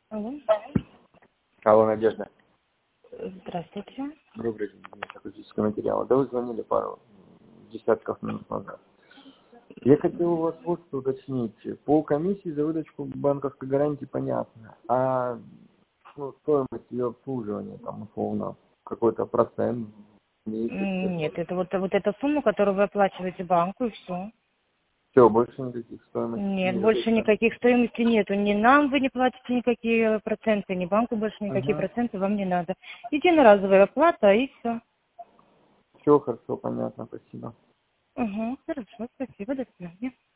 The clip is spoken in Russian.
Алло. Алло, Надежда. Здравствуйте. Добрый день, статистический материал. Да вы звонили пару десятков минут назад. Я хотел у вас вот что уточнить. По комиссии за выдачу банковской гарантии понятно. А стоимость ее обслуживания, там, условно, какой-то процент в месяц? Нет, это вот эта сумма, которую вы оплачиваете банку, и все. Все, больше никаких стоимостей? Нет, больше никаких стоимостей нету. Ни нам вы не платите никакие проценты, ни банку больше никакие проценты вам не надо. Единоразовая оплата, и все. Все хорошо, понятно, спасибо. Угу, хорошо, спасибо, до свидания.